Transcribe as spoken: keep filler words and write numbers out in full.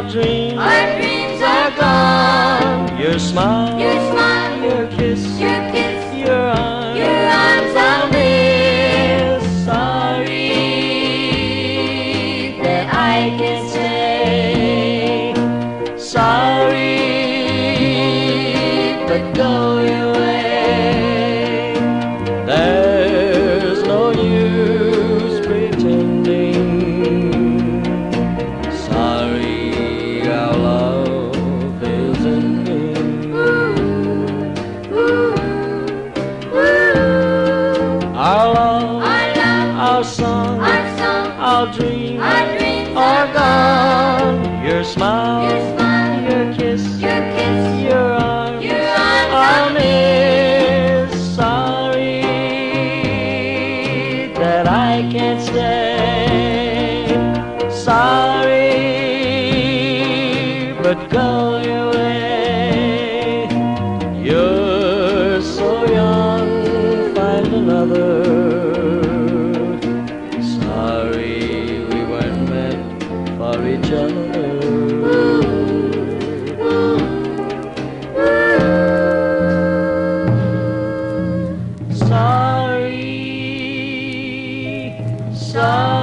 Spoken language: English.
our dreams, our dreams are gone. Your smile, Your smile, your kiss, your kiss, your arms, your arms I'll miss. Sorry That I can't stay. Sorry, but go your way. There's no use pretending. Sorry, our love is ending. Ooh, ooh, ooh. Our love, Our love, our song, our song, our dreams, our dreams are are gone. Your smile, Your smile, your kiss, your kiss, your arms, your arms I'll I'll miss. Sorry that I can't stay. Sorry, but go your way. You're so young, find another. Sorry we weren't meant for each other. Sorry, sorry.